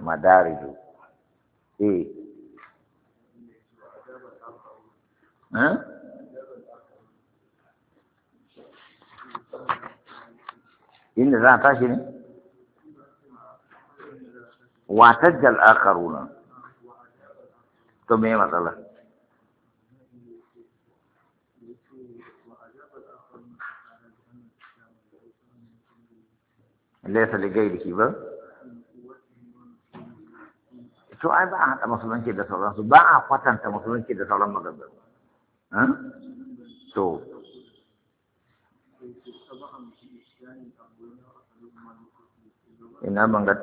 madariju eh eh inda za ta tashi ne watajjal akharuna to me matsala laysa li ghayrihi ba to ai ba a haɗa musulunci da sauransu ba a kwatanta musulunci da sauran maganganu to ina ban ga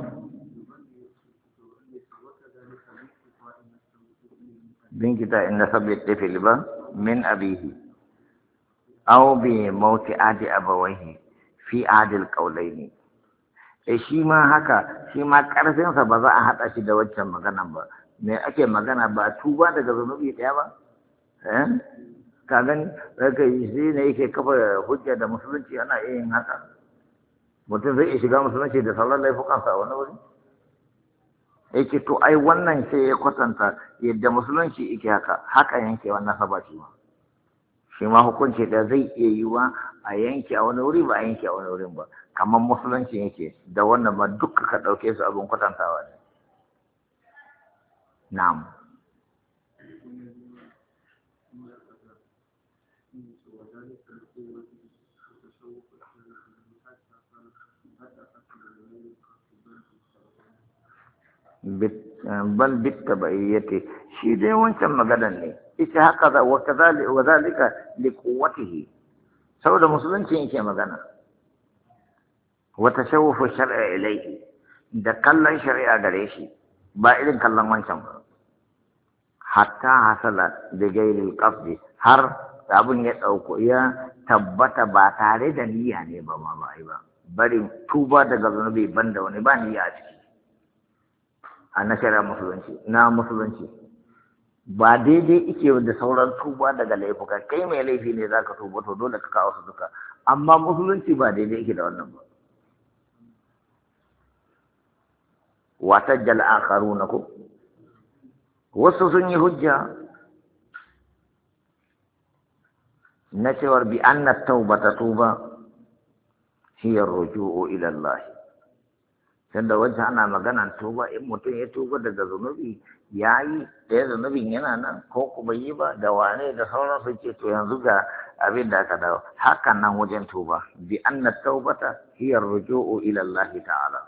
bin kita inda sabit tifil ba min abihi aw bi mauti adi abawaihi fi adil qawlaini shi ma haka shi ma karfinsa ba za a haɗa shi da waccan maganan ba me ake magana ba tuba daga zunubi ɗaya ba ka gani daga shi ne yake kafa hujja da musulunci ana iya yin haka mutum zai iya shiga musulunci da sauran laifukansa a wani wuri yake to ai wannan sai ya kwatanta yadda musulunci yake haka yanke wannan saba shi ma hukunci da zai iya yiwa a yanke a wani wuri ba a yanke a wani wurin ba kamar musulunci yake da wannan ba duka ka ɗauke su abin kwatantawa ne na'am bal bittabaiyati shi dai wancan maganan ne ita haka da wa zalika li quwwatihi saboda musulunci yake magana wa tashawufu shar'a ilayhi da kallon shari'a gare shi ba irin kallon wancan ba hatta hasala da gairil qasdi har abun ya dauko ya tabbata ba tare da niyya ne ba ma ba ai ba bari tuba daga zunubi banda wani ba niyya a ciki a na shari'a musulunci ba daidai ike da sauran tuba daga laifuka kai mai laifi ne za ka tuba to dole ka kawo su duka amma musulunci ba daidai ike da wannan ba watajjal akharuna ko wasu sun yi hujja na cewar bi anna taubata tuba hiya ruju'u ila Allah tunda wajen ana maganan tuba in mutum ya tuba daga zunubi ya yi ɗaya zunubin yana nan ko kuma yi ba da wane da sauransu ce to yanzu ga abin da aka dawo hakan nan wajen tuba bi anna taubata hiya ruju'u ila Allah ta'ala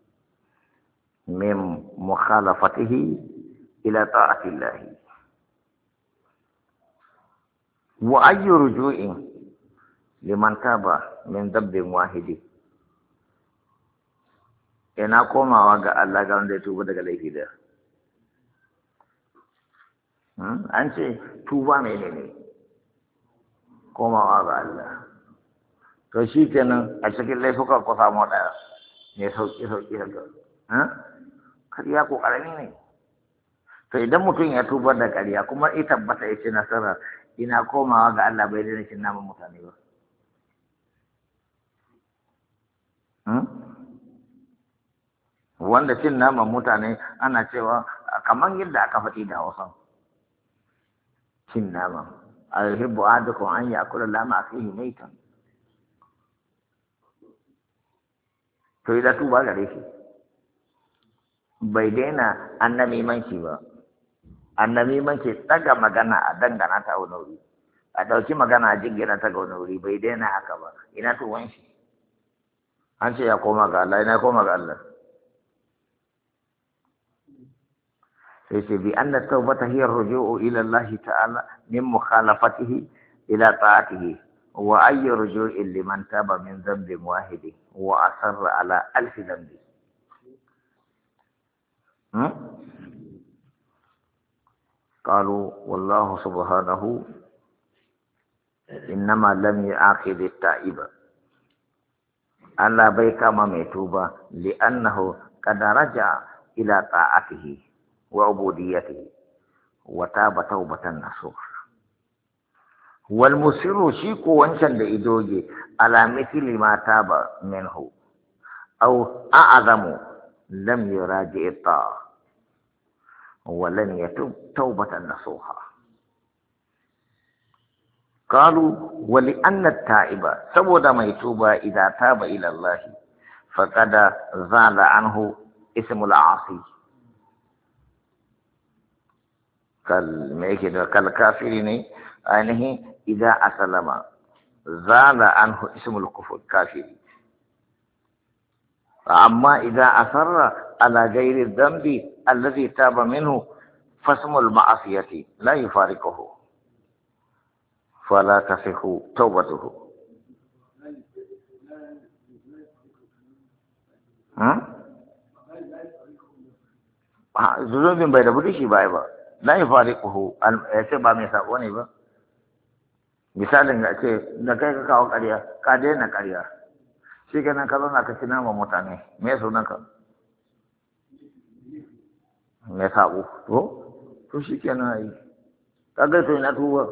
min mukhalafatihi ila ta'ati Allah wa ayyu ruju'in liman taba min dabbin wahidi ina komawa ga Allah ga wanda ya tuba daga laifi da an ce tuba ne komawa ga Allah to shi kenan a cikin laifuka ko samu ɗaya ne sauki haka kariya ko ƙarami ne to idan mutum ya tuba da ƙarya kuma ita tabbata ya ce nasara ina komawa ga Allah bai daina cin naman mutane ba wanda cin naman mutane ana cewa kamar yadda aka faɗi da Hausa cin naman alhibbu ahadukum an ya'kula lama akhihi maitan to idan tuba gare shi bai daina annamimanci ba annamimanci daga magana a dangana ta wani wuri a ɗauki magana a jingina ta ga wani wuri bai daina haka ba ina tuwan shi an ce ya koma ga Allah ina koma ga Allah sai bi anna tawbata hiya ar-ruju'u ila Allah ta'ala min mukhalafatihi ila ta'atihi wa ayyu ruju'in liman taba min dhanbin wahidi wa asarra ala alfi dhanbi قالوا والله سبحانه إنما لم يعاقب التائب ألا بيك ما ميتوبا لأنه قد رجع إلى طاعته وعبوديته وتاب توبة نصوح والمسر شيكو وانشان لإدوجي على مثل ما تاب منه أو أعظم لم يراجع الطاعة ولن يتوب توبة نصوحا. قالوا ولأن التائب سبود ما يتوب إذا تاب إلى الله فقد زال عنه اسم العاصي كالكافرين أنه إذا أسلم زال عنه اسم الكفر الكافر. أما إذا أصر على غير الذنب الذي تاب منه فاسم المعصية لا يفارقه فلا تصح توبته. zunubin bai rabu da shi ba la yufariquhu ya ce ba mai sabo ne ba. Misalin ga ce da kai ka kawo ƙarya ka daina ƙarya shi kenan ka zauna ka ci nama mutane me sunan ka me sabo to shi kenan ai ka ga to ina tuba.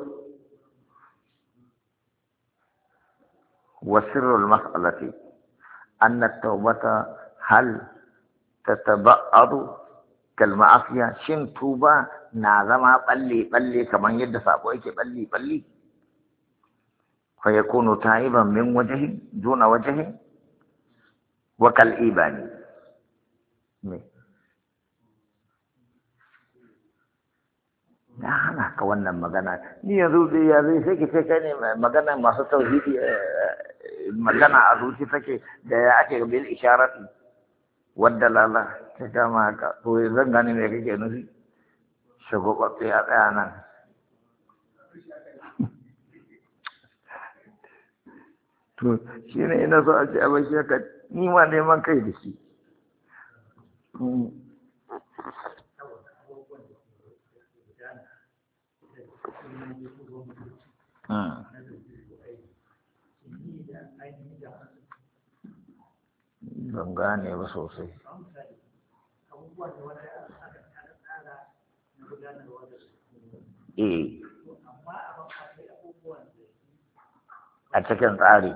wa sirrul mas'alati anna at-tawbata hal tataba'adu kal ma'asiya, shin tuba na zama balle kamar yadda sabo yake balle fa yakunu ta'iban min wajhi duna wajhi wa kal ibani. na hana ka wannan magana ni yanzu da ya zai sai ke kai ne magana masu tauhidi magana a zuci take da ya ake bil isharati wadda lala ta kama haka to zan gane me kake nufi shagwababbe a tsaya nan. To shi ne ina so a ce abin shi haka ni ma neman kai da shi. Ban gane ba sosai. A cikin tsari.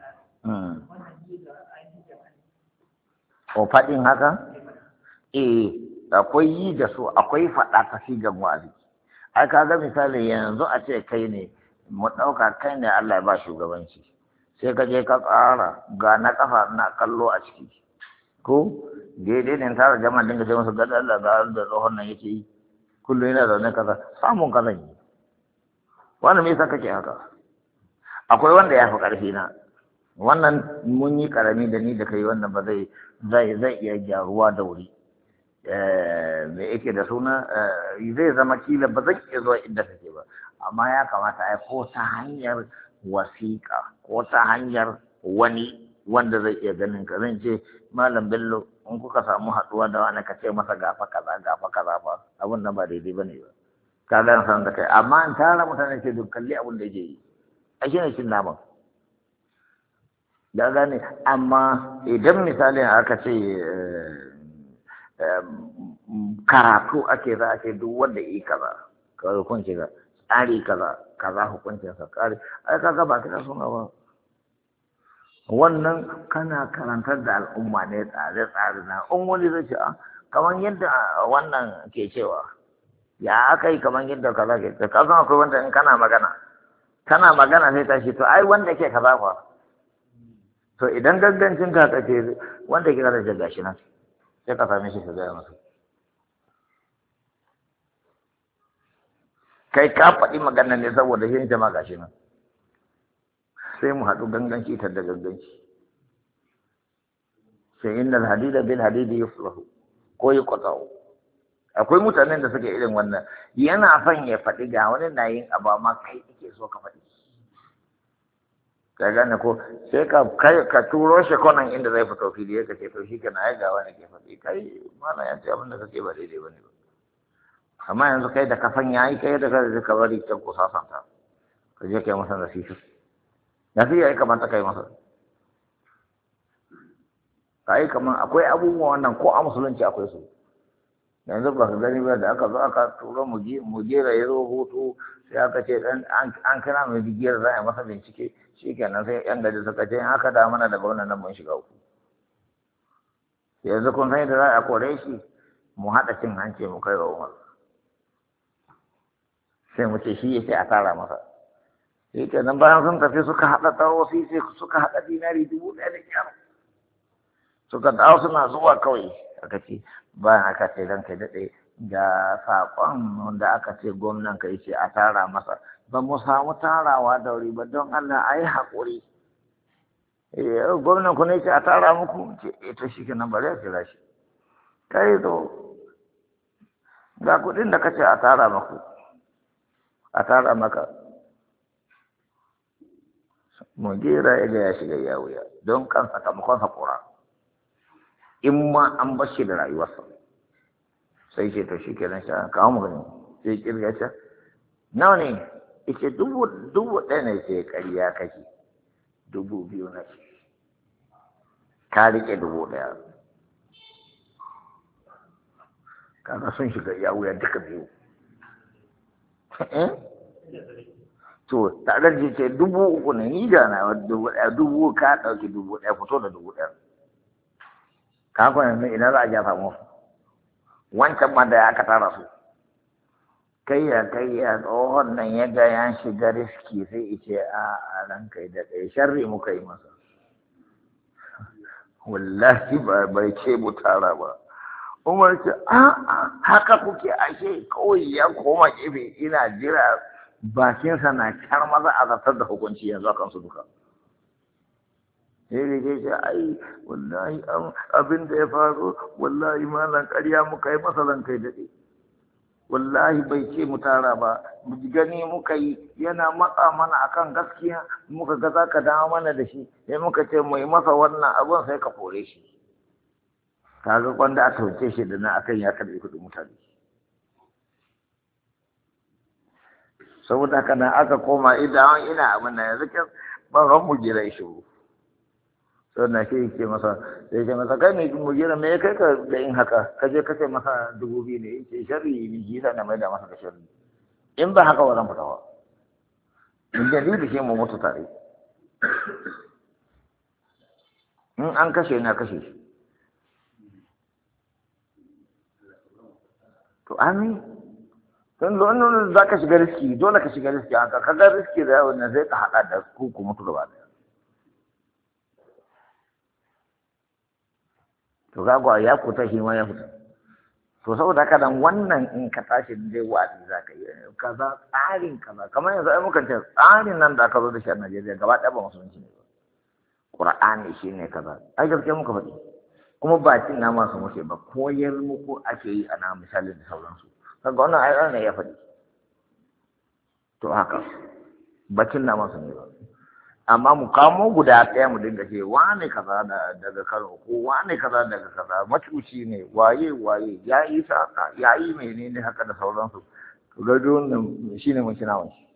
O faɗin haka? Akwai yi da su, akwai faɗa ta sigan wa'azi. Ai kaga misali yanzu a ce kai ne, mu ɗauka kai ne Allah ya ba shugabanci. Sai ka je ka tsara ga na kafa na kallo a ciki. Ko daidai ne tara jama'a dinga ce musu gada Allah ga da tsohon nan yake yi. Kullum yana zaune kaza, samun kaza yi. Wani me yasa kake haka? Akwai wanda ya fi ƙarfi na. Wannan mun yi ƙarami da ni da kai wannan ba zai iya gyaruwa da wuri. Me yake da suna zai zama kila ba zan iya zuwa inda kake ba. Amma ya kamata a ko ta hanyar wasiƙa ko ta hanyar wani wanda zai iya ganin ka zan ce Malam Bello in kuka samu haɗuwa da wani ka ce masa gafa kaza ba abin nan ba daidai bane ba. Ka ga san da kai amma in tara mutane ce duk kalli abin da yake yi. A shi ne cin naman. Da gane amma idan misalin aka ce karatu ake za a ce duk wanda yi kaza ka hukunci ga tsari kaza hukuncin sa tsari ai kaga ba kina suna ba wannan kana karantar da al'umma ne tsare na in wani zai ce kamar yadda wannan ke cewa ya aka yi kamar yadda kaza ke ka san akwai wanda in kana magana sai tashi to ai wanda ke kaza fa to idan gangancin ka kace wanda ke kaza da gashi nan sai ka same shi ka gaya masa kai ka faɗi magana ne saboda shi jama'a gashi nan sai mu haɗu ganganci tar da ganganci sai innal hadida bil hadidi yuslahu ko yuqta'u. Akwai mutanen da suke irin wannan yana son ya faɗi ga wani na yin abu amma kai kake so ka faɗi ka gane ko sai ka turo shi konan inda zai fito fili ya kace to shi kana ai ga wani ke faɗi kai mana ya ce abin da kake ba daidai bane ba amma yanzu kai da kafan yayi kai da ka bari can ku sasanta ka je kai masa nasiha ya kamata kai masa kai kaman akwai abubuwa wannan ko a musulunci akwai su yanzu ba ka gani ba da aka zo aka turo mu jera ya zo hutu sai aka ce an kira mai bigiyar za a masa bincike shi kenan sai yan gari suka ce haka da mana da gwamnan nan mun shiga uku yanzu kun san yadda za a kore shi mu haɗa cin hanci mu kai wa Umar sai mu ce shi yake a tara masa shi kenan bayan sun tafi suka haɗa tawofi sai suka haɗa dinari 1,000 da kyar suka dawo suna zuwa kawai aka ce bayan aka ce ranka daɗe ga saƙon wanda aka ce gwamnan ka ce a tara masa ba mu samu tarawa da wuri ba don Allah a yi haƙuri gwamnan ku ne ce a tara muku ce to shi kenan bari a kira shi kai zo ga kuɗin da ka ce a tara maku a tara maka mujera ya shiga ya wuya don kan sakamakon haƙura in ma an bar shi da rayuwarsa sai ce to shi kenan sha kawo mu gani sai kirga ce nawa ne ita dubu ɗaya ne sai ƙarya kake 2,000 na ce ka riƙe 1,000 kaga sun shiga ya wuya duka biyu to tare da ce 3,000 ne ni da na 1,000 ka ɗauki 1,000 fito da 1,000 ka kwanan ina za a ja samu wancan ma da aka tara su kai ya tsohon nan ya ga ya shiga riski sai ice a ranka da ɗaya sharri muka yi masa wallahi bai ce mu tara ba Umar ce haka kuke ashe kawai ya koma gefe ina jira bakinsa na kyar maza a zartar da hukunci yanzu a kansu duka sai da ke ce ai wallahi abin da ya faru wallahi malan ƙarya muka yi masa ran kai daɗe wallahi bai ce mu tara ba gani muka yi yana matsa mana akan gaskiya muka ga za ka dawo mana da shi sai muka ce mu yi masa wannan abin sai ka kore shi kaga kwanda aka wuce shi da na akan ya karɓi kuɗin mutane saboda haka nan aka koma idan ina abin da yanzu kan ban ran mu jira shi sannan shi ke masa sai ce masa kai ne mu jira me kai ka da yin haka ka je ka ce masa 2,000 ne yace sharri ne shi na mai da masa da sharri in ba haka wannan fitawa in da ni da shi mu mutu tare in an kashe na kashe shi to amin don wannan za ka shiga riski dole ka shiga riski haka kaga riski da yawon nan zai ka haɗa da ku mutu gaba ɗaya to ga ya fita shi ma ya fita to saboda haka nan wannan in ka tashi dai wa'azi za ka yi kaza tsarin kaza kamar yanzu ai mukan ce tsarin nan da aka zo da shi a Najeriya gaba ɗaya ba musulunci ne ba Qur'ani shi ne kaza ai gaskiya muka faɗi kuma ba cin nama su muke ba koyar muku ake yi ana misali da sauransu kaga wannan ai ne ya faɗi to haka bacin nama su ne ba amma mu kamo guda ɗaya mu dinga ce wane kaza daga Kano ko wane kaza daga kaza macuci ne waye ya yi saka ya yi menene haka da sauransu to ga wannan shine mun kina wani